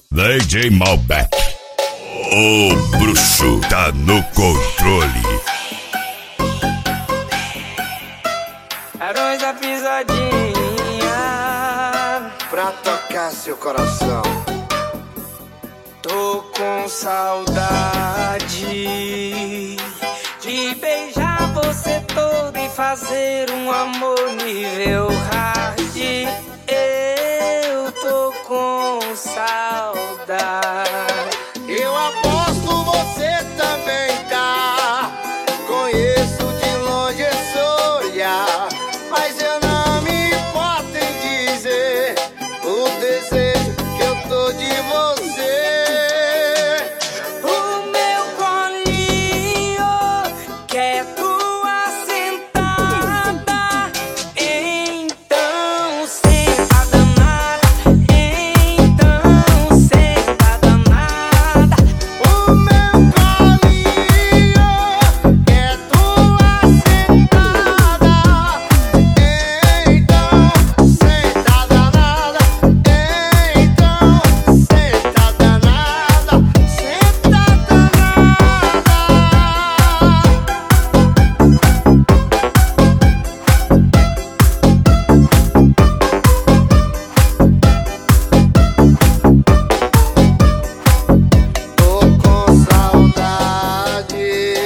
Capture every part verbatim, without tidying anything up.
D J Malbec, o bruxo tá no controle. Arões da pisadinha pra tocar seu coração. Tô com saudade de beijar você todo e fazer um amor nível hard. Eu tô com saudade. Eu aposto você também tá. Conheço de longe esse olhar, mas eu não me importo em dizer o desejo que eu tô de você. O meu colinho quer tua sentada, então senta danada, então senta danada. O meu colinho quer tua sentada, então senta danada, então senta danada, senta danada. Tô com saudade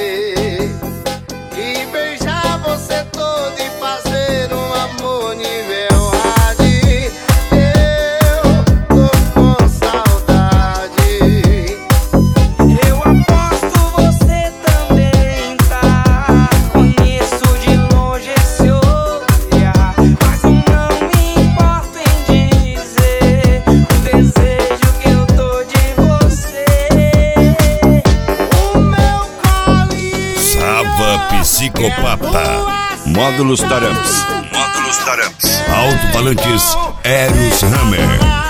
de beijar você todo e fazer um amor nível hard. Eu tô com saudade. Eu aposto você também tá. Conheço de longe esse olhar, mas eu não me importo em dizer o desejo que eu tô de você. O meu colinho Sava Psicopata. Módulos Taramps. Módulos Taramps. Alto-falantes Eros Hammer.